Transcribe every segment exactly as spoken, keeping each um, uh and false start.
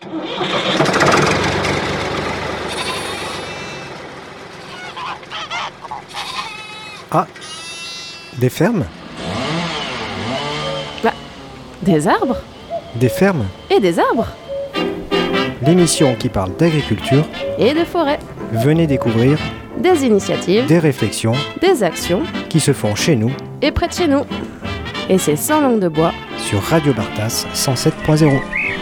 Ah, des fermes ? Bah, des arbres ? Des fermes ? Et des arbres ? L'émission qui parle d'agriculture et de forêt. Venez découvrir des initiatives, des réflexions, des actions qui se font chez nous et près de chez nous. Et c'est sans langue de bois sur Radio Bartas cent sept point zéro.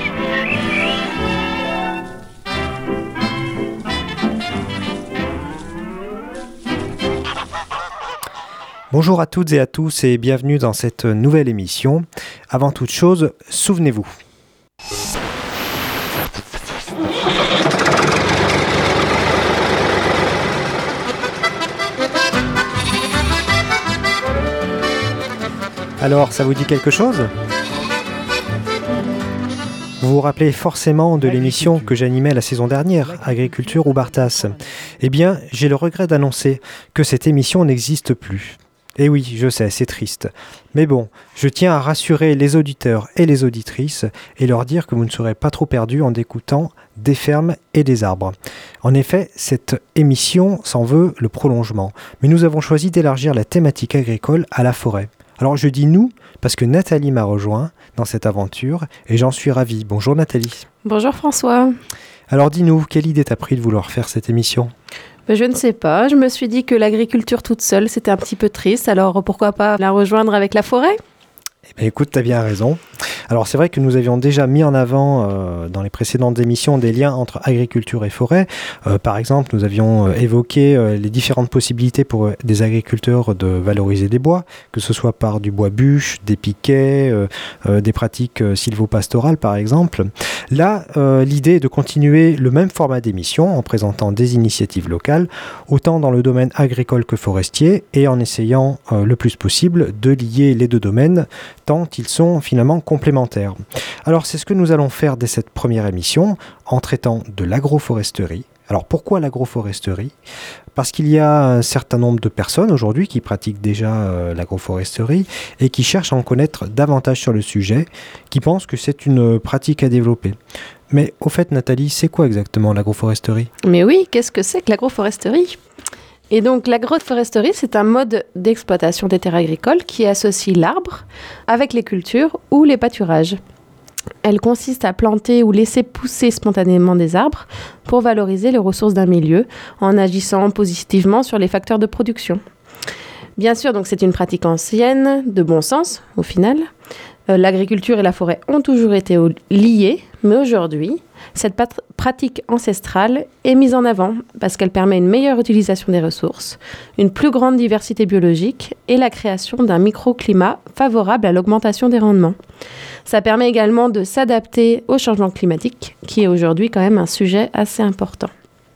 Bonjour à toutes et à tous et bienvenue dans cette nouvelle émission. Avant toute chose, souvenez-vous. Alors, ça vous dit quelque chose ? Vous vous rappelez forcément de l'émission que j'animais la saison dernière, Agriculture ou Bartas. Eh bien, j'ai le regret d'annoncer que cette émission n'existe plus. Et oui, je sais, c'est triste. Mais bon, je tiens à rassurer les auditeurs et les auditrices et leur dire que vous ne serez pas trop perdus en écoutant des fermes et des arbres. En effet, cette émission s'en veut le prolongement. Mais nous avons choisi d'élargir la thématique agricole à la forêt. Alors je dis nous parce que Nathalie m'a rejoint dans cette aventure et j'en suis ravi. Bonjour Nathalie. Bonjour François. Alors dis-nous, quelle idée t'as pris de vouloir faire cette émission ? Ben, je ne sais pas, je me suis dit que l'agriculture toute seule c'était un petit peu triste, alors pourquoi pas la rejoindre avec la forêt ? Eh bien, écoute, tu as bien raison. Alors c'est vrai que nous avions déjà mis en avant euh, dans les précédentes émissions des liens entre agriculture et forêt. Euh, par exemple, nous avions euh, évoqué euh, les différentes possibilités pour euh, des agriculteurs de valoriser des bois, que ce soit par du bois bûche, des piquets, euh, euh, des pratiques euh, sylvopastorales par exemple. Là, euh, l'idée est de continuer le même format d'émission en présentant des initiatives locales, autant dans le domaine agricole que forestier, et en essayant euh, le plus possible de lier les deux domaines tant ils sont finalement complémentaires. Alors c'est ce que nous allons faire dès cette première émission en traitant de l'agroforesterie. Alors pourquoi l'agroforesterie ? Parce qu'il y a un certain nombre de personnes aujourd'hui qui pratiquent déjà euh, l'agroforesterie et qui cherchent à en connaître davantage sur le sujet, qui pensent que c'est une pratique à développer. Mais au fait Nathalie, c'est quoi exactement l'agroforesterie ? Mais oui, qu'est-ce que c'est que l'agroforesterie ? Et donc l'agroforesterie, c'est un mode d'exploitation des terres agricoles qui associe l'arbre avec les cultures ou les pâturages. Elle consiste à planter ou laisser pousser spontanément des arbres pour valoriser les ressources d'un milieu en agissant positivement sur les facteurs de production. Bien sûr, donc c'est une pratique ancienne, de bon sens au final. Euh, l'agriculture et la forêt ont toujours été liées, mais aujourd'hui, cette pat- pratique ancestrale est mise en avant parce qu'elle permet une meilleure utilisation des ressources, une plus grande diversité biologique et la création d'un microclimat favorable à l'augmentation des rendements. Ça permet également de s'adapter au changement climatique, qui est aujourd'hui quand même un sujet assez important.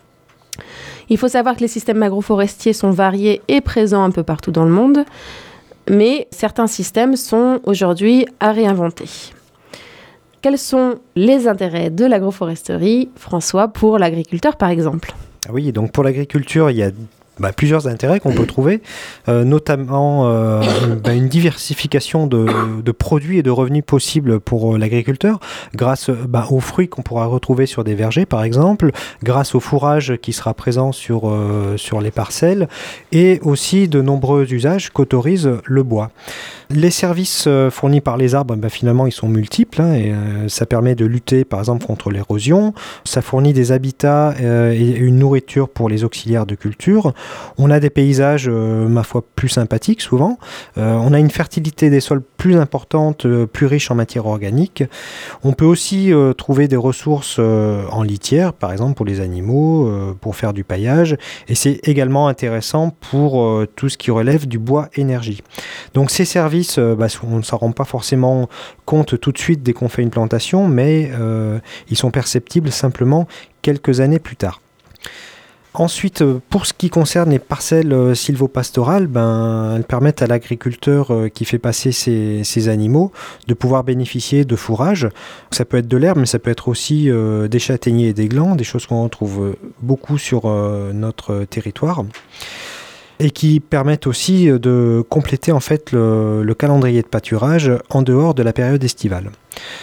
Il faut savoir que les systèmes agroforestiers sont variés et présents un peu partout dans le monde, mais certains systèmes sont aujourd'hui à réinventer. Quels sont les intérêts de l'agroforesterie, François, pour l'agriculteur par exemple ? Oui, donc pour l'agriculture, il y a bah, plusieurs intérêts qu'on peut trouver, euh, notamment euh, bah, une diversification de, de produits et de revenus possibles pour euh, l'agriculteur, grâce bah, aux fruits qu'on pourra retrouver sur des vergers par exemple, grâce au fourrage qui sera présent sur, euh, sur les parcelles, et aussi de nombreux usages qu'autorise le bois. Les services euh, fournis par les arbres, bah, finalement, ils sont multiples hein, et euh, ça permet de lutter, par exemple, contre l'érosion. Ça fournit des habitats euh, et une nourriture pour les auxiliaires de culture. On a des paysages, euh, ma foi, plus sympathiques souvent. Euh, on a une fertilité des sols plus importante, euh, plus riche en matière organique. On peut aussi euh, trouver des ressources euh, en litière, par exemple, pour les animaux, euh, pour faire du paillage. Et c'est également intéressant pour euh, tout ce qui relève du bois énergie. Donc ces services, Bah, on ne s'en rend pas forcément compte tout de suite dès qu'on fait une plantation, mais euh, ils sont perceptibles simplement quelques années plus tard. Ensuite, pour ce qui concerne les parcelles euh, sylvopastorales, ben, elles permettent à l'agriculteur euh, qui fait passer ses, ses animaux de pouvoir bénéficier de fourrage. Ça peut être de l'herbe, mais ça peut être aussi euh, des châtaigniers et des glands, des choses qu'on retrouve beaucoup sur euh, notre territoire, et qui permettent aussi de compléter en fait le, le calendrier de pâturage en dehors de la période estivale.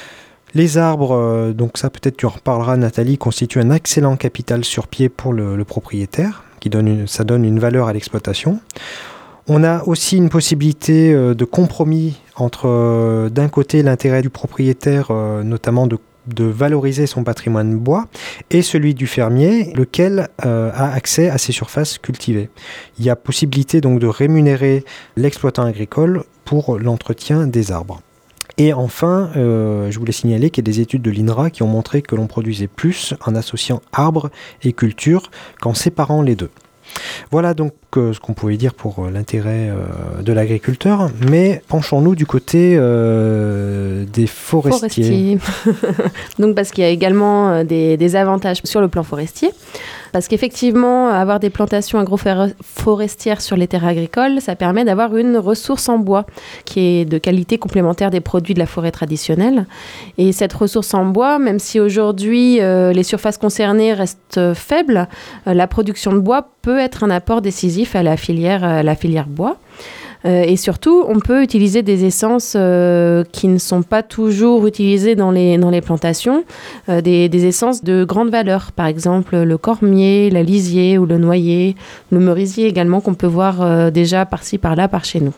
Les arbres, euh, donc ça peut-être tu en reparleras Nathalie, constituent un excellent capital sur pied pour le, le propriétaire, qui donne une, ça donne une valeur à l'exploitation. On a aussi une possibilité euh, de compromis entre euh, d'un côté l'intérêt du propriétaire, euh, notamment de de valoriser son patrimoine bois, et celui du fermier, lequel euh, a accès à ces surfaces cultivées. Il y a possibilité donc de rémunérer l'exploitant agricole pour l'entretien des arbres. Et enfin, euh, je voulais signaler qu'il y a des études de l'I N R A qui ont montré que l'on produisait plus en associant arbres et culture qu'en séparant les deux. Voilà donc euh, ce qu'on pouvait dire pour euh, l'intérêt euh, de l'agriculteur, mais penchons-nous du côté euh, des forestiers. Forestiers. Donc parce qu'il y a également euh, des, des avantages sur le plan forestier. Parce qu'effectivement, avoir des plantations agroforestières sur les terres agricoles, ça permet d'avoir une ressource en bois qui est de qualité complémentaire des produits de la forêt traditionnelle. Et cette ressource en bois, même si aujourd'hui euh, les surfaces concernées restent euh, faibles, euh, la production de bois peut être un apport décisif à la filière, à la filière bois. Euh, et surtout, on peut utiliser des essences euh, qui ne sont pas toujours utilisées dans les, dans les plantations, euh, des, des essences de grande valeur, par exemple le cormier, la lisier ou le noyer, le merisier également, qu'on peut voir euh, déjà par-ci, par-là, par chez nous.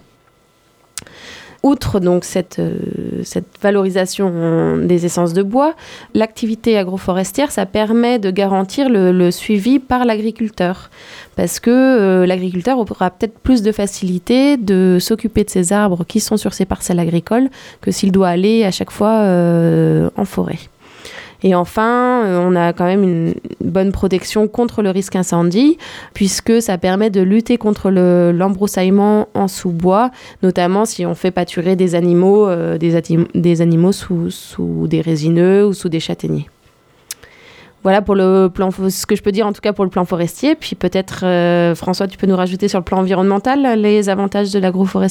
Outre donc cette, euh, cette valorisation des essences de bois, l'activité agroforestière, ça permet de garantir le, le suivi par l'agriculteur. Parce que euh, l'agriculteur aura peut-être plus de facilité de s'occuper de ces arbres qui sont sur ses parcelles agricoles que s'il doit aller à chaque fois euh, en forêt. Et enfin, on a quand même une bonne protection contre le risque incendie, puisque ça permet de lutter contre le, l'embroussaillement en sous-bois, notamment si on fait pâturer des animaux, euh, des, ati- des animaux sous, sous des résineux ou sous des châtaigniers. Voilà pour le plan, ce que je peux dire en tout cas pour le plan forestier. Puis peut-être, euh, François, tu peux nous rajouter sur le plan environnemental les avantages de l'agroforesterie ?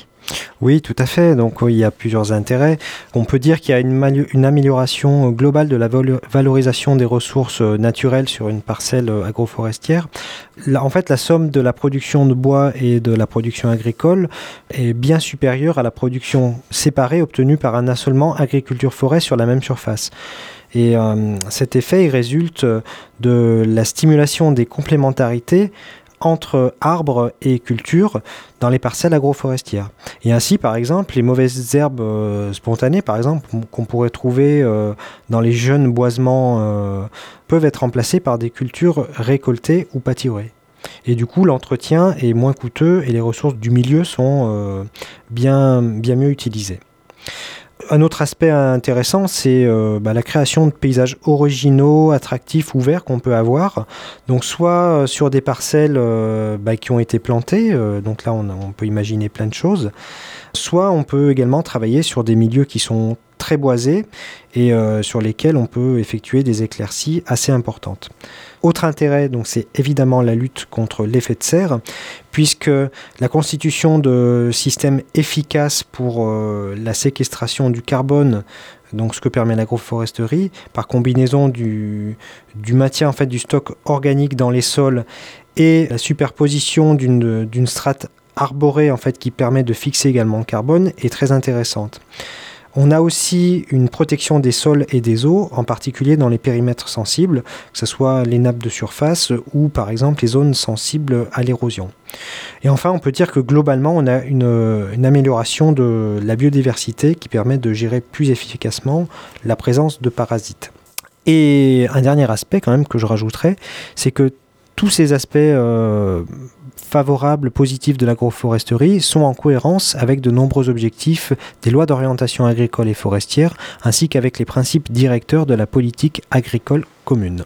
Oui, tout à fait. Donc, oui, il y a plusieurs intérêts. On peut dire qu'il y a une, mali- une amélioration globale de la vol- valorisation des ressources naturelles sur une parcelle agroforestière. Là, en fait, la somme de la production de bois et de la production agricole est bien supérieure à la production séparée obtenue par un assolement agriculture-forêt sur la même surface. Et euh, cet effet il résulte de la stimulation des complémentarités entre arbres et cultures dans les parcelles agroforestières. Et ainsi, par exemple, les mauvaises herbes euh, spontanées, par exemple, qu'on pourrait trouver euh, dans les jeunes boisements, euh, peuvent être remplacées par des cultures récoltées ou pâturées. Et du coup, l'entretien est moins coûteux et les ressources du milieu sont euh, bien, bien mieux utilisées. Un autre aspect intéressant, c'est euh, bah, la création de paysages originaux, attractifs, ouverts qu'on peut avoir. Donc soit euh, sur des parcelles euh, bah, qui ont été plantées, euh, donc là on, on peut imaginer plein de choses. Soit on peut également travailler sur des milieux qui sont très boisés et euh, sur lesquels on peut effectuer des éclaircies assez importantes. Autre intérêt, donc, c'est évidemment la lutte contre l'effet de serre, puisque la constitution de systèmes efficaces pour euh, la séquestration du carbone, donc ce que permet l'agroforesterie, par combinaison du, du maintien en fait, du stock organique dans les sols et la superposition d'une, d'une strate arborée en fait, qui permet de fixer également le carbone, est très intéressante. On a aussi une protection des sols et des eaux, en particulier dans les périmètres sensibles, que ce soit les nappes de surface ou par exemple les zones sensibles à l'érosion. Et enfin, on peut dire que globalement, on a une, une amélioration de la biodiversité qui permet de gérer plus efficacement la présence de parasites. Et un dernier aspect quand même que je rajouterais, c'est que tous ces aspects euh, favorables, positifs de l'agroforesterie sont en cohérence avec de nombreux objectifs des lois d'orientation agricole et forestière, ainsi qu'avec les principes directeurs de la politique agricole commune.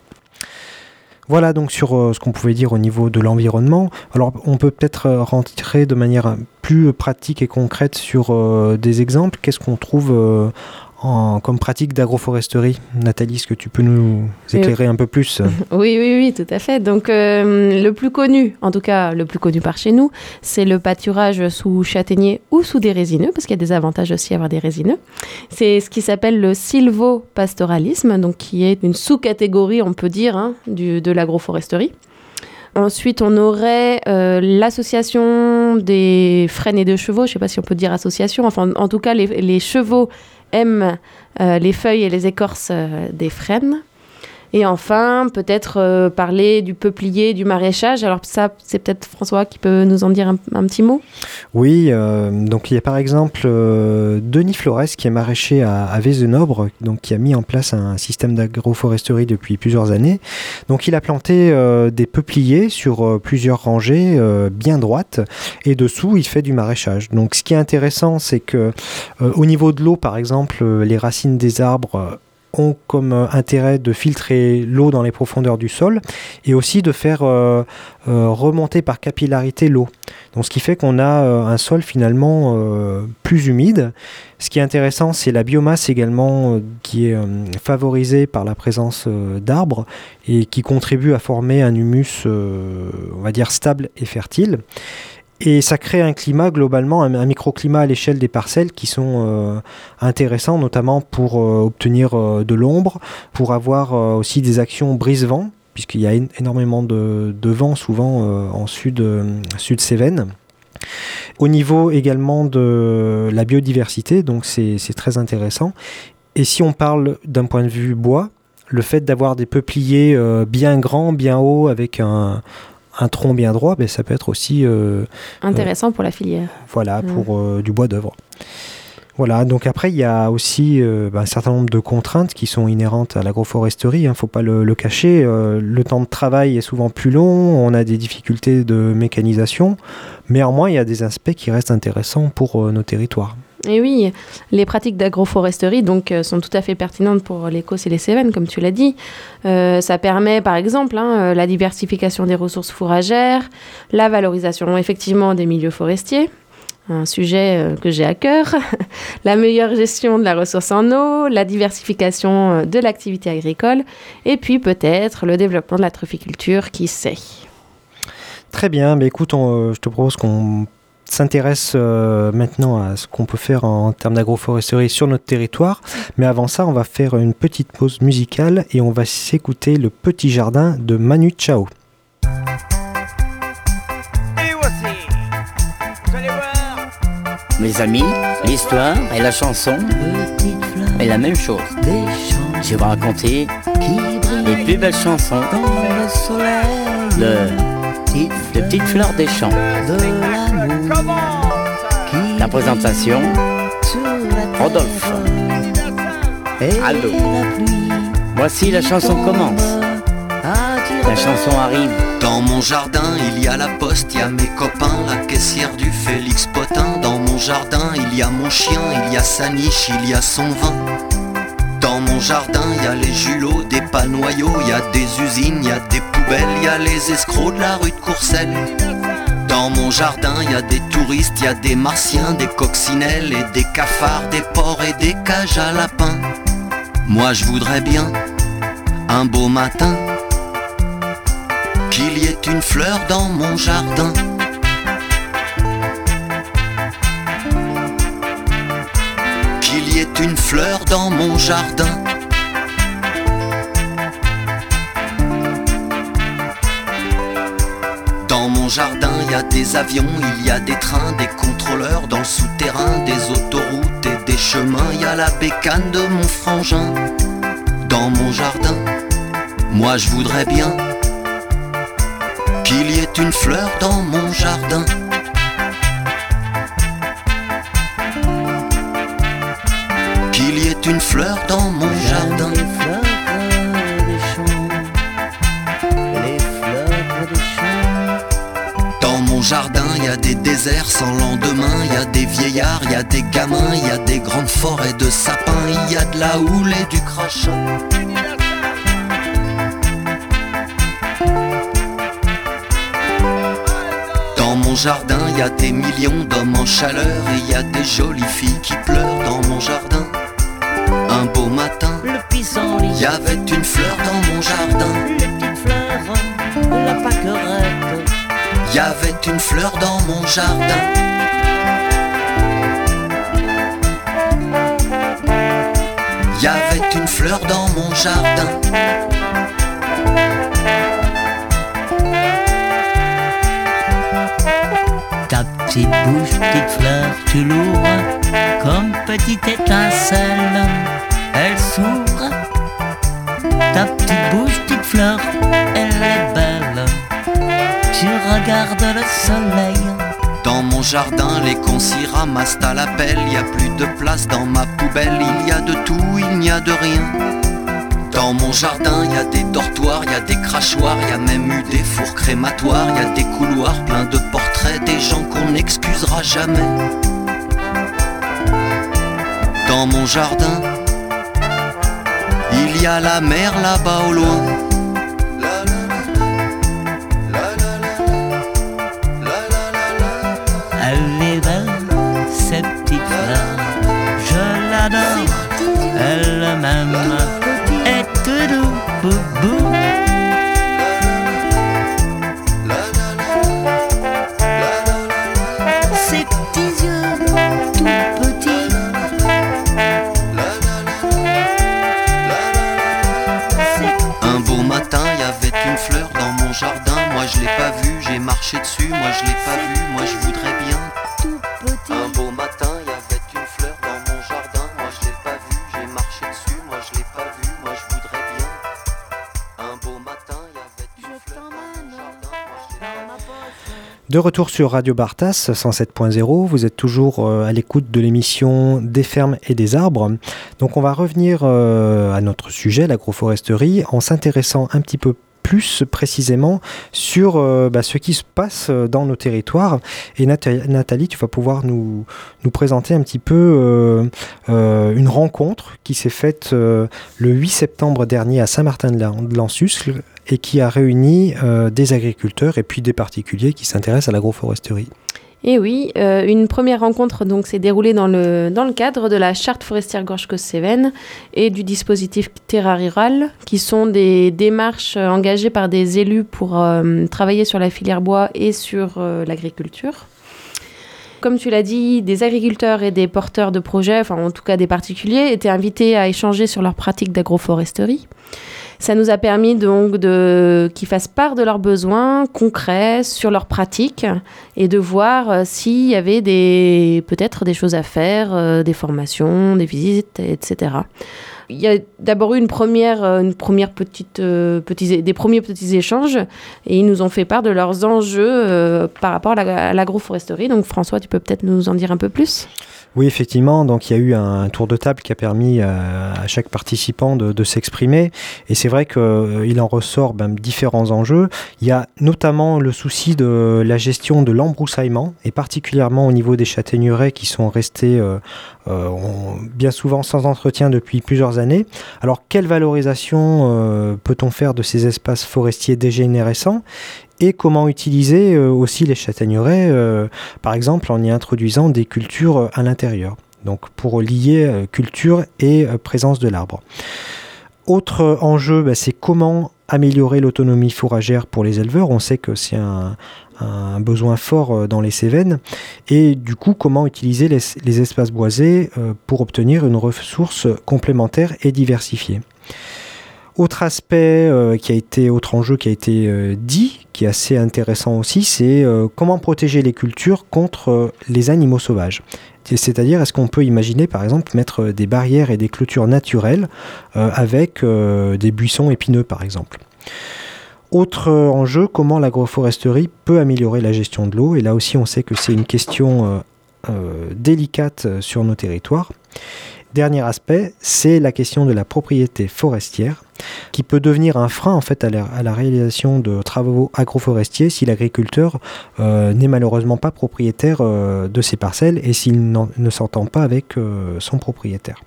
Voilà donc sur euh, ce qu'on pouvait dire au niveau de l'environnement. Alors on peut peut-être euh, rentrer de manière plus pratique et concrète sur euh, des exemples. Qu'est-ce qu'on trouve euh, en, comme pratique d'agroforesterie? Nathalie, est-ce que tu peux nous éclairer un peu plus? Oui, oui, oui, tout à fait. Donc, euh, le plus connu, en tout cas le plus connu par chez nous, c'est le pâturage sous châtaignier ou sous des résineux, parce qu'il y a des avantages aussi à avoir des résineux. C'est ce qui s'appelle le sylvopastoralisme, donc qui est une sous-catégorie, on peut dire, hein, du, de l'agroforesterie. Ensuite, on aurait euh, l'association des frênes et de chevaux. Je ne sais pas si on peut dire association. Enfin, en tout cas, les, les chevaux aiment euh, les feuilles et les écorces euh, des frênes. Et enfin, peut-être euh, parler du peuplier, du maraîchage. Alors ça, c'est peut-être François qui peut nous en dire un, un petit mot. Oui, euh, donc il y a par exemple euh, Denis Flores qui est maraîcher à, à Vézenobre, donc qui a mis en place un système d'agroforesterie depuis plusieurs années. Donc il a planté euh, des peupliers sur euh, plusieurs rangées euh, bien droites, et dessous il fait du maraîchage. Donc ce qui est intéressant, c'est que euh, au niveau de l'eau, par exemple, euh, les racines des arbres euh, ont comme euh, intérêt de filtrer l'eau dans les profondeurs du sol et aussi de faire euh, euh, remonter par capillarité l'eau. Donc, ce qui fait qu'on a euh, un sol finalement euh, plus humide. Ce qui est intéressant, c'est la biomasse également euh, qui est euh, favorisée par la présence euh, d'arbres et qui contribue à former un humus, euh, on va dire, stable et fertile. Et ça crée un climat globalement, un, un microclimat à l'échelle des parcelles qui sont euh, intéressants, notamment pour euh, obtenir euh, de l'ombre, pour avoir euh, aussi des actions brise-vent, puisqu'il y a é- énormément de, de vent souvent euh, en sud, euh, sud Cévennes. Au niveau également de la biodiversité, donc c'est, c'est très intéressant. Et si on parle d'un point de vue bois, le fait d'avoir des peupliers euh, bien grands, bien hauts, avec un un tronc bien droit, ben, ça peut être aussi euh, intéressant euh, pour la filière. Voilà, mmh. pour euh, du bois d'œuvre. Voilà, donc après, il y a aussi euh, ben, un certain nombre de contraintes qui sont inhérentes à l'agroforesterie, il hein, ne faut pas le, le cacher. Euh, le temps de travail est souvent plus long, on a des difficultés de mécanisation, mais néanmoins, il y a des aspects qui restent intéressants pour euh, nos territoires. Et oui, les pratiques d'agroforesterie donc, euh, sont tout à fait pertinentes pour les Causses et les Cévennes, comme tu l'as dit. Euh, ça permet par exemple hein, la diversification des ressources fourragères, la valorisation effectivement des milieux forestiers, un sujet euh, que j'ai à cœur, la meilleure gestion de la ressource en eau, la diversification de l'activité agricole, et puis peut-être le développement de la trophiculture, qui sait. Très bien, mais écoute, on, euh, je te propose qu'on s'intéresse euh, maintenant à ce qu'on peut faire en, en termes d'agroforesterie sur notre territoire. Mais avant ça, on va faire une petite pause musicale et on va s'écouter Le Petit Jardin de Manu Chao. Et voici, vous allez voir. Mes amis, l'histoire et la chanson est la même chose. Je vais vous raconter les plus belles chansons de, de Petites Fleurs des Champs. La présentation, Rodolphe. Aldo. Voici la chanson commence. La chanson arrive. Dans mon jardin, il y a la poste, il y a mes copains, la caissière du Félix Potin. Dans mon jardin, il y a mon chien, il y a sa niche, il y a son vin. Dans mon jardin, il y a les julots, des panoyaux, il y a des usines, il y a des poubelles, il y a les escrocs de la rue de Courcelles. Dans mon jardin, il y a des touristes, il y a des martiens, des coccinelles et des cafards, des porcs et des cages à lapins. Moi je voudrais bien, un beau matin, qu'il y ait une fleur dans mon jardin. Qu'il y ait une fleur dans mon jardin. Dans mon jardin, il y a des avions, il y a des trains, des contrôleurs dans le souterrain, des autoroutes et des chemins. Il y a la bécane de mon frangin. Dans mon jardin, moi je voudrais bien qu'il y ait une fleur dans mon jardin. Qu'il y ait une fleur dans mon jardin. Dans mon jardin, il y a des déserts sans lendemain, il y a des vieillards, il y a des gamins, il y a des grandes forêts de sapins, il y a de la houle et du crachin. Dans mon jardin, il y a des millions d'hommes en chaleur et il y a des jolies filles qui pleurent dans mon jardin. Un beau matin, le pissenlit, il y avait une fleur dans mon jardin. Les petites fleurs, la pâquerette. Il y avait une fleur dans mon jardin. Il y avait une fleur dans mon jardin. petite bouche, petite fleur, tu l'ouvres comme petite étincelle, elle s'ouvre. Ta petite bouche, petite fleur, elle est belle. Tu regardes le soleil. Dans mon jardin, les cons s'y ramassent à la pelle. Y a plus de place dans ma poubelle. Il y a de tout, il n'y a de rien. Dans mon jardin, y a des dortoirs, y a des crachoirs, y a même eu des fours crématoires, y a des couloirs pleins de portraits, des gens qu'on n'excusera jamais. Dans mon jardin, il y a la mer là-bas au loin. Elle est belle, cette petite fleur, je l'adore, elle-même est tout doux, boubou. Ses petits yeux tout petits, un beau matin, il y avait une fleur dans mon jardin. Moi je l'ai pas vue, j'ai marché dessus. Moi je l'ai pas vue, moi je voudrais bien. tout petit. Un beau matin, il y avait une fleur dans mon jardin. Moi je l'ai pas vue, j'ai marché dessus. Moi je l'ai pas vue, moi je voudrais bien. Un beau matin, il y avait une fleur dans mon jardin. Moi je l'ai pas vue. De retour sur Radio Bartas cent sept point zéro, vous êtes toujours euh, à l'écoute de l'émission Des fermes et des arbres. Donc on va revenir euh, à notre sujet, l'agroforesterie, en s'intéressant un petit peu plus précisément sur euh, bah, ce qui se passe dans nos territoires. Et Nathalie, Nathalie tu vas pouvoir nous, nous présenter un petit peu euh, euh, une rencontre qui s'est faite euh, le huit septembre dernier à Saint-Martin-de-Lansuscle et qui a réuni euh, des agriculteurs et puis des particuliers qui s'intéressent à l'agroforesterie. Et oui, euh, une première rencontre donc s'est déroulée dans le, dans le cadre de la charte forestière Gorge-Causse-Cévennes et du dispositif Terra Rural, qui sont des démarches engagées par des élus pour euh, travailler sur la filière bois et sur euh, l'agriculture. Comme tu l'as dit, des agriculteurs et des porteurs de projets, enfin en tout cas des particuliers, étaient invités à échanger sur leurs pratiques d'agroforesterie. Ça nous a permis donc de, qu'ils fassent part de leurs besoins concrets sur leurs pratiques et de voir euh, s'il y avait des, peut-être des choses à faire, euh, des formations, des visites, et cetera. Il y a d'abord eu une première, une première petite, euh, petits, des premiers petits échanges et ils nous ont fait part de leurs enjeux euh, par rapport à, la, à l'agroforesterie. Donc François, tu peux peut-être nous en dire un peu plus ? Oui, effectivement, donc il y a eu un tour de table qui a permis à, à chaque participant de, de s'exprimer et c'est vrai qu'il euh, en ressort ben, différents enjeux. Il y a notamment le souci de la gestion de l'embroussaillement et particulièrement au niveau des châtaigneraies qui sont restées euh, euh, on, bien souvent sans entretien depuis plusieurs années. Alors, quelle valorisation euh, peut-on faire de ces espaces forestiers dégénérescents ? Et comment utiliser euh, aussi les châtaigneraies, euh, par exemple en y introduisant des cultures à l'intérieur, donc pour lier euh, culture et euh, présence de l'arbre. Autre enjeu, bah, c'est comment améliorer l'autonomie fourragère pour les éleveurs. On sait que c'est un, un besoin fort euh, dans les Cévennes. Et du coup, comment utiliser les, les espaces boisés euh, pour obtenir une ressource complémentaire et diversifiée. Autre aspect euh, qui a été, autre enjeu qui a été euh, dit, qui est assez intéressant aussi, c'est euh, comment protéger les cultures contre euh, les animaux sauvages. C'est-à-dire, est-ce qu'on peut imaginer, par exemple, mettre des barrières et des clôtures naturelles euh, avec euh, des buissons épineux, par exemple. Autre enjeu, comment l'agroforesterie peut améliorer la gestion de l'eau. Et là aussi, on sait que c'est une question euh, euh, délicate sur nos territoires. Dernier aspect, c'est la question de la propriété forestière, qui peut devenir un frein en fait à la, à la réalisation de travaux agroforestiers si l'agriculteur euh, n'est malheureusement pas propriétaire euh, de ses parcelles et s'il ne s'entend pas avec euh, son propriétaire.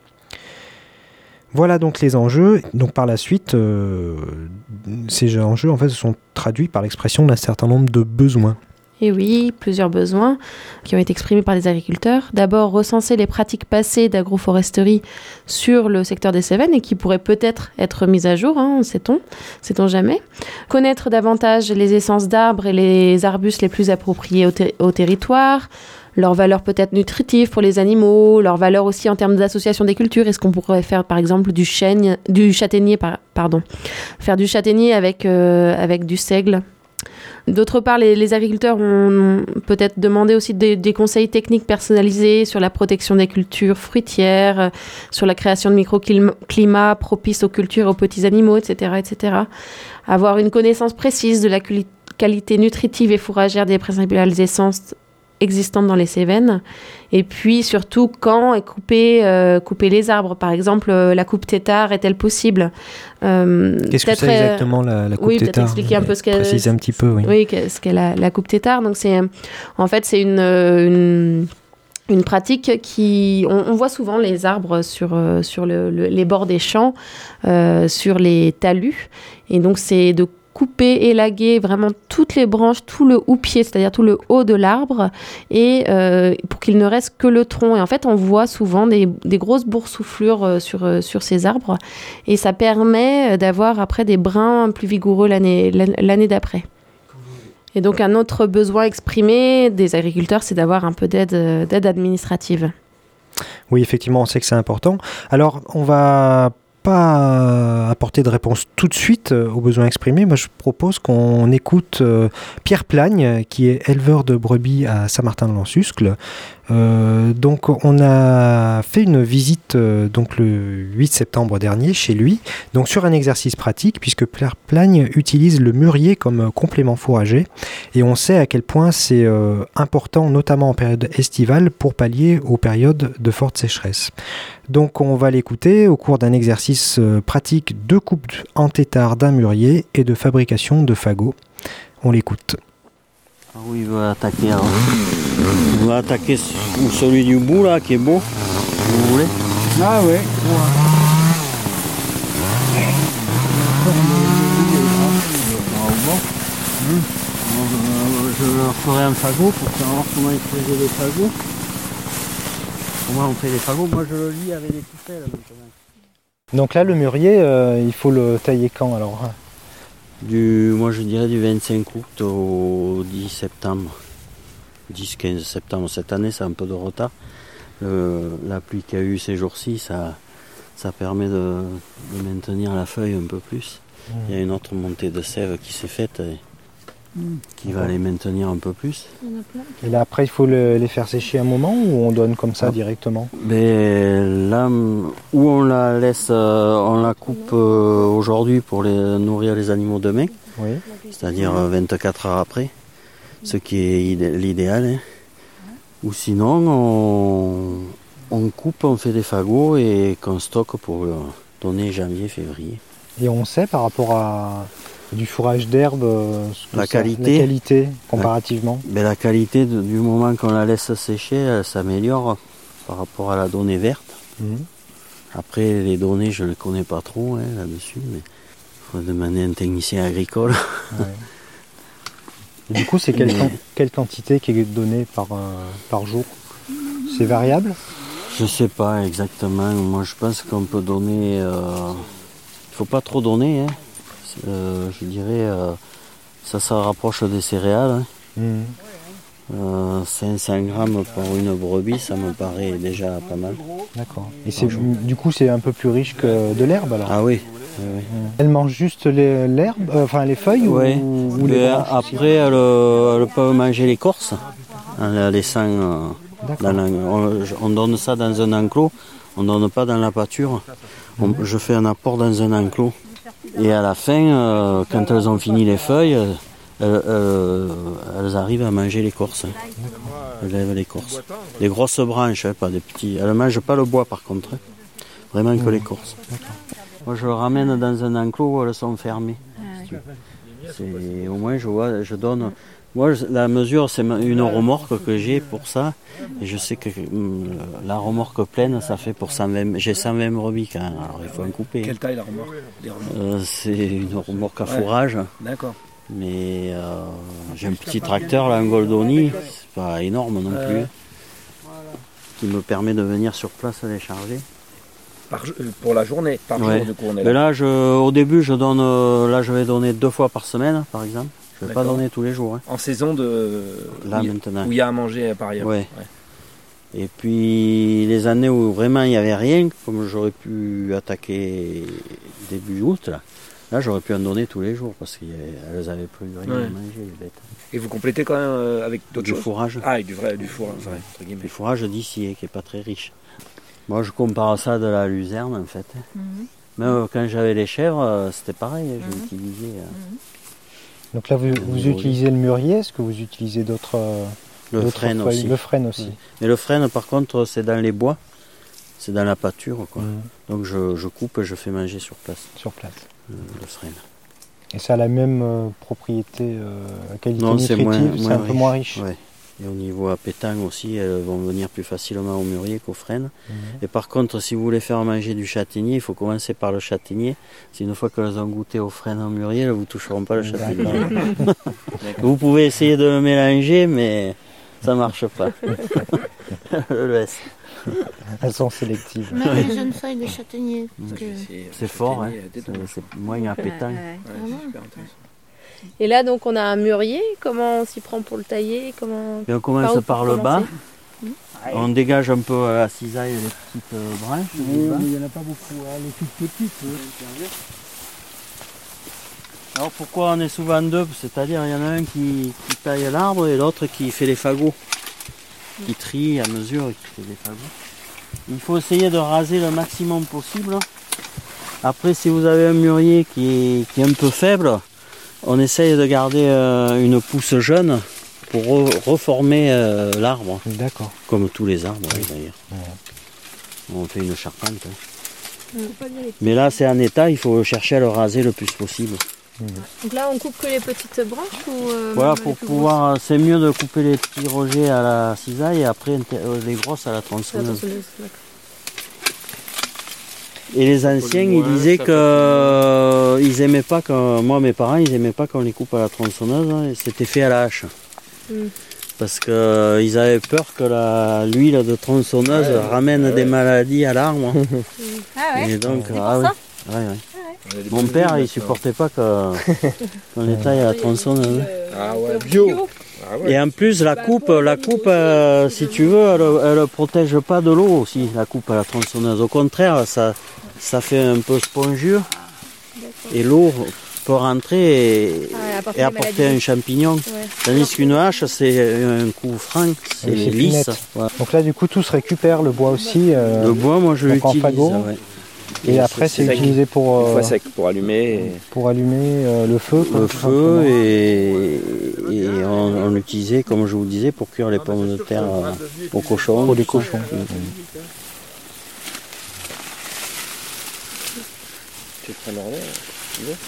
Voilà donc les enjeux. Donc par la suite, euh, ces enjeux en fait se sont traduits par l'expression d'un certain nombre de besoins. Et oui, plusieurs besoins qui ont été exprimés par les agriculteurs. D'abord, recenser les pratiques passées d'agroforesterie sur le secteur des Cévennes et qui pourraient peut-être être mises à jour, hein, sait-on, sait-on jamais. Connaître davantage les essences d'arbres et les arbustes les plus appropriés au, ter- au territoire, leurs valeurs peut-être nutritives pour les animaux, leurs valeurs aussi en termes d'association des cultures. Est-ce qu'on pourrait faire par exemple du, chêne, du châtaignier, par, pardon, faire du châtaignier avec, euh, avec du seigle ? D'autre part, les, les agriculteurs ont peut-être demandé aussi des, des conseils techniques personnalisés sur la protection des cultures fruitières, euh, sur la création de microclimats propices aux cultures et aux petits animaux, et cetera, et cetera. Avoir une connaissance précise de la culi- qualité nutritive et fourragère des principales essences existantes dans les Cévennes. Et puis surtout, quand et couper, euh, couper les arbres. Par exemple, euh, la coupe tétard est-elle possible euh, Qu'est-ce que c'est exactement la, la coupe oui, tétard? Oui, peut-être expliquer un peu ce qu'est... Préciser un petit peu, oui. Oui, ce qu'est la, la coupe tétard. Donc, c'est, en fait, c'est une... une Une pratique qui... On, on voit souvent les arbres sur, euh, sur le, le, les bords des champs, euh, sur les talus. Et donc, c'est de couper, élaguer vraiment toutes les branches, tout le houppier, c'est-à-dire tout le haut de l'arbre, et euh, pour qu'il ne reste que le tronc. Et en fait, on voit souvent des, des grosses boursouflures euh, sur, euh, sur ces arbres. Et ça permet d'avoir après des brins plus vigoureux l'année, l'année d'après. Et donc, un autre besoin exprimé des agriculteurs, c'est d'avoir un peu d'aide, d'aide administrative. Oui, effectivement, on sait que c'est important. Alors, on va pas apporter de réponse tout de suite aux besoins exprimés. Moi, je propose qu'on écoute euh, Pierre Plagne, qui est éleveur de brebis à Saint-Martin-de-Lansuscle. Euh, donc, on a fait une visite euh, donc le huit septembre dernier chez lui, donc sur un exercice pratique, puisque Pierre Plagne utilise le mûrier comme complément fourrager, et on sait à quel point c'est euh, important, notamment en période estivale, pour pallier aux périodes de forte sécheresse. Donc, on va l'écouter au cours d'un exercice euh, pratique de coupe en tétard d'un mûrier et de fabrication de fagots. On l'écoute. Ah oui, il va attaquer. Alors. Il va attaquer celui du bout là qui est beau. Vous voulez? Ah oui. Je leur ferai un fagot pour savoir comment ils faisaient les fagots. Comment on fait les fagots? Moi je le lis avec des coupelles maintenant. Donc là, le mûrier, euh, il faut le tailler quand alors? Du, moi je dirais du vingt-cinq août au dix septembre. dix quinze septembre. Cette année, c'est un peu de retard. Le, la pluie qu'il y a eu ces jours-ci, ça, ça permet de, de maintenir la feuille un peu plus. Mmh. Il y a une autre montée de sève qui s'est faite et mmh. qui va les maintenir un peu plus. Et là, après, il faut le, les faire sécher un moment ou on donne comme ça ah. directement? Ben, là, où on la laisse, euh, on la coupe euh, aujourd'hui pour les, nourrir les animaux demain. Oui. C'est-à-dire euh, vingt-quatre heures après. Ce qui est l'idéal. Hein. Ou sinon, on, on coupe, on fait des fagots et qu'on stocke pour donner janvier, février. Et on sait par rapport à du fourrage d'herbe, la, ça, qualité, la qualité comparativement la, ben la qualité, de, du moment qu'on la laisse sécher, elle s'améliore par rapport à la donnée verte. Mmh. Après, les données, je ne les connais pas trop hein, là-dessus, mais il faut demander à un technicien agricole. Ouais. Et du coup, c'est quelle, Mais... quelle quantité qui est donnée par, euh, par jour? C'est variable? Je ne sais pas exactement. Moi, je pense qu'on peut donner... Euh... Il ne faut pas trop donner. Hein. Euh, je dirais... Euh... Ça, ça rapproche des céréales. Hein. Mmh. Euh, cinq cents grammes pour une brebis, ça me paraît déjà pas mal. D'accord. Et c'est, du coup, c'est un peu plus riche que de l'herbe alors? Ah oui. Oui, oui. Elle mange juste les, l'herbe, euh, enfin les feuilles oui. ou, ou les branches? Après, elle, elle peut manger l'écorce en la laissant. Euh, dans la, on, on donne ça dans un enclos, on ne donne pas dans la pâture. On, je fais un apport dans un enclos. Et à la fin, euh, quand elles ont fini les feuilles, elles, elles, elles arrivent à manger l'écorce. Elles lèvent l'écorce. Des grosses branches, hein, pas des petits. Elles ne mangent pas le bois par contre. Hein. Vraiment que l'écorce. Moi, je le ramène dans un enclos où elles sont fermées. Ah, oui. C'est, au moins, je vois, je donne. Moi, la mesure, c'est une remorque que j'ai pour ça. Et je sais que hum, la remorque pleine, ça fait pour cent vingt. J'ai cent vingt brebis quand même. Alors, il faut en couper. Quelle taille la remorque, les remorques euh, C'est une remorque à ouais. fourrage. D'accord. Mais euh, j'ai un petit tracteur, là, un Goldoni. C'est pas énorme non euh... plus. Qui me permet de venir sur place les charger. Par, pour la journée, par ouais. jour du coup on est là. Mais là, je, au début, je donne, là, je vais donner deux fois par semaine, par exemple. Je ne vais D'accord. pas donner tous les jours. Hein. En saison de là où maintenant, où il y a à manger par ailleurs. Ouais. Ouais. Et puis les années où vraiment il n'y avait rien, comme j'aurais pu attaquer début août, là, Là, j'aurais pu en donner tous les jours parce qu'elles avaient plus rien Ouais. à manger, les bêtes. Et vous complétez quand même euh, avec d'autres Du choses fourrage. Ah, avec du vrai, du fourrage, vrai, entre guillemets. Du fourrage d'ici, qui n'est pas très riche. Moi, je compare ça de la luzerne, en fait. Mhm. Même euh, quand j'avais les chèvres, euh, c'était pareil. Je Mhm. l'utilisais. euh, Donc là, vous, vous niveau utilisez le mûrier, est-ce que vous utilisez d'autres euh, Le d'autres frêne feuilles aussi. Le frêne aussi. Ouais. Mais le frêne, par contre, c'est dans les bois. C'est dans la pâture, quoi. Mhm. Donc je, je coupe et je fais manger sur place, Sur place. euh, le frêne. Et ça a la même euh, propriété, euh, qualité Non, c'est nutritive, moins- c'est moins un peu moins riche. Ouais. Et au niveau appétant aussi, elles vont venir plus facilement au mûrier qu'au frêne. Mhm. Et par contre, si vous voulez faire manger du châtaignier, il faut commencer par le châtaignier. C'est une fois qu'elles ont goûté au frêne au mûrier, elles ne vous toucheront pas le châtaignier. Vous pouvez essayer de le mélanger, mais ça ne marche pas. Le laisse. Elles sont sélectives. Même les jeunes feuilles de châtaignier. Moi, parce je que- vais essayer, euh, C'est fort, hein. châtaignier, euh, C'est dedans. c'est moins appétant. Ouais, ouais. Ouais, c'est super intéressant. Et là, donc, on a un mûrier. Comment on s'y prend pour le tailler? Comment... Et on commence Par où par pour le bas. commencer On dégage un peu à la cisaille les petites euh, branches. du bas. il n'y en a pas beaucoup, hein, les toutes petites. Alors pourquoi on est souvent deux? C'est-à-dire il y en a un qui, qui taille l'arbre et l'autre qui fait les fagots, qui trie à mesure et qui fait les fagots. Il faut essayer de raser le maximum possible. Après, si vous avez un mûrier qui est, qui est un peu faible, on essaye de garder euh, une pousse jeune pour re- reformer euh, l'arbre, D'accord. comme tous les arbres oui, d'ailleurs. Ouais. On fait une charpente. hein. Mais là, c'est en état, il faut chercher à le raser le plus possible. Donc là, on coupe que les petites branches ou euh, Voilà, même pour les plus pouvoir, c'est mieux de couper les petits rejets à la cisaille et après inter- euh, les grosses à la grosses? tronçonneuse. Attention, d'accord. Et les anciens, ils disaient que euh, ils aimaient pas que, moi mes parents, ils aimaient pas qu'on les coupe à la tronçonneuse, hein, et c'était fait à la hache. Mm. Parce que euh, ils avaient peur que la, l'huile de tronçonneuse ramène des maladies à l'arbre. Ah ouais. Et donc, C'est pour ah ça ouais, ouais, ouais. Mon père, il supportait pas que- qu'on les taille à la tronçonneuse. Ah ouais, bio. Ah ouais. Et en plus, la coupe, la coupe, euh, si tu veux, elle, elle protège pas de l'eau aussi, la coupe à la tronçonneuse. Au contraire, ça, ça fait un peu spongieux et l'eau peut rentrer et, Ah, apporter et des apporter maladies. un champignon. Ouais. Tandis qu'une hache, c'est un coup franc, c'est Oui, c'est plus lisse. net. Voilà. Donc là, du coup, tout se récupère, le bois aussi. euh, Le bois, moi, je donc en l'utilise. fagot. ouais. et après, c'est sec. utilisé pour, Une euh, fois sec pour allumer. et- pour allumer euh, le feu. quoi, Le tout feu simplement. et, et on, on l'utilisait, comme je vous disais, pour cuire les pommes de terre euh, aux cochons. Pour les cochons. Tu te prends l'envers, tu veux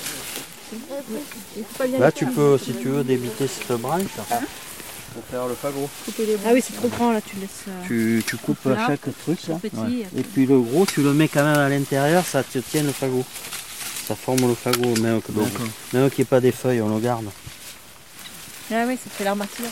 Là, tu peux, si tu veux, débiter cette branche pour faire le fagot. Ah oui, c'est trop grand là, tu laisses. euh, Tu, tu coupes Là, chaque truc là. petit, Ouais. après. Et puis le gros, tu le mets quand même à l'intérieur, ça te tient le fagot. Ça forme le fagot, même que même qu'il n'y ait pas des feuilles, on le garde. Ah oui, ça fait l'armature.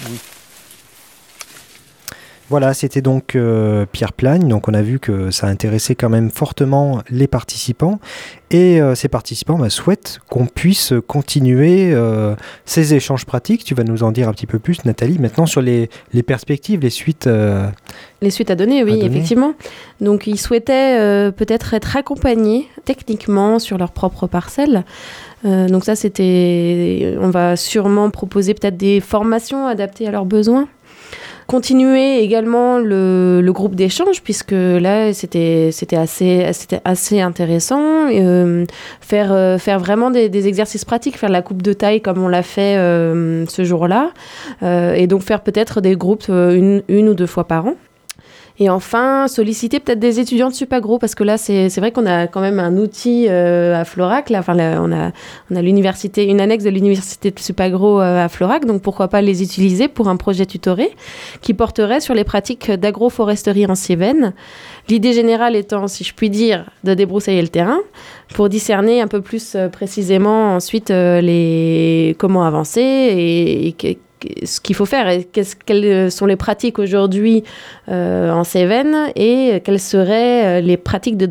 Voilà, c'était donc euh, Pierre Plagne. Donc on a vu que ça intéressait quand même fortement les participants. Et euh, ces participants bah, souhaitent qu'on puisse continuer euh, ces échanges pratiques. Tu vas nous en dire un petit peu plus, Nathalie, maintenant sur les, les perspectives, les suites. euh, Les suites à donner, oui, À donner. effectivement. Donc, ils souhaitaient euh, peut-être être accompagnés techniquement sur leur propre parcelle. Euh, donc ça, c'était... On va sûrement proposer peut-être des formations adaptées à leurs besoins. Continuer également le, le groupe d'échange, puisque là, c'était, c'était, assez, c'était assez intéressant. Euh, faire, euh, faire vraiment des, des exercices pratiques, faire la coupe de taille comme on l'a fait euh, ce jour-là. Euh, et donc faire peut-être des groupes euh, une, une ou deux fois par an. Et enfin, solliciter peut-être des étudiants de Supagro, parce que là, c'est, c'est vrai qu'on a quand même un outil euh, à Florac. Là, enfin, là, on a, on a l'université, une annexe de l'université de Supagro euh, à Florac, donc pourquoi pas les utiliser pour un projet tutoré qui porterait sur les pratiques d'agroforesterie en Cévennes. L'idée générale étant, si je puis dire, de débroussailler le terrain pour discerner un peu plus euh, précisément ensuite euh, les, comment avancer et, et que- ce qu'il faut faire et qu'est-ce, quelles sont les pratiques aujourd'hui euh, en Cévennes et quelles seraient euh, les pratiques de demain.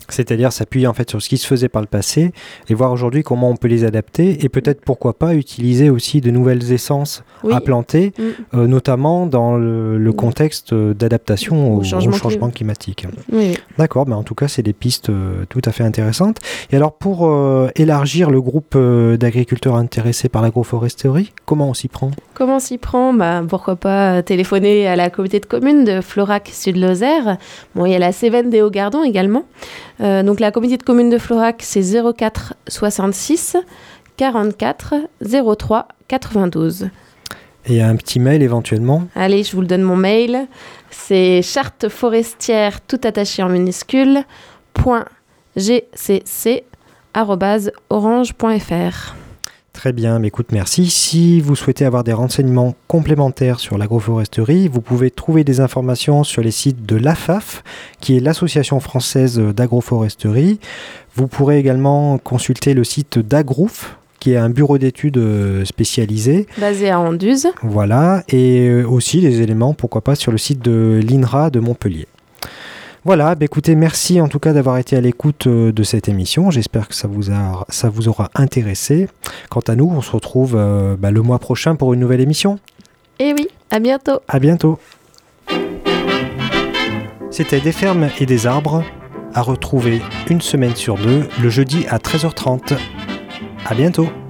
C'est-à-dire s'appuyer en fait sur ce qui se faisait par le passé et voir aujourd'hui comment on peut les adapter et peut-être pourquoi pas utiliser aussi de nouvelles essences Oui. à planter, Mm. euh, notamment dans le, le contexte d'adaptation au, Au changement au changement clim- climatique. Oui. D'accord, mais en tout cas c'est des pistes euh, tout à fait intéressantes. Et alors pour euh, élargir le groupe euh, d'agriculteurs intéressés par l'agroforesterie, comment on s'y prend? Comment on s'y prend? Bah, pourquoi pas téléphoner à la communauté de communes de Florac Sud-Lozère. Bon, il y a la Cévennes des Hauts-Gardons également. Euh, donc la communauté de communes de Florac, c'est zéro quatre soixante-six quarante-quatre zéro trois quatre-vingt-douze. Et un petit mail éventuellement? Allez, je vous le donne mon mail. C'est charte forestière tout attaché en minuscule point gcc arobase orange point fr. Très bien, mais écoute, merci. Si vous souhaitez avoir des renseignements complémentaires sur l'agroforesterie, vous pouvez trouver des informations sur les sites de l'A F A F, qui est l'Association française d'agroforesterie. Vous pourrez également consulter le site d'Agrouf, qui est un bureau d'études spécialisé. Basé à Anduze. Voilà, et aussi des éléments, pourquoi pas, sur le site de l'I N R A de Montpellier. Voilà, bah écoutez, merci en tout cas d'avoir été à l'écoute euh, de cette émission. J'espère que ça vous, a, ça vous aura intéressé. Quant à nous, on se retrouve euh, bah, le mois prochain pour une nouvelle émission. Et oui, à bientôt. À bientôt. C'était Des fermes et des arbres, à retrouver une semaine sur deux, le jeudi à treize heures trente. À bientôt.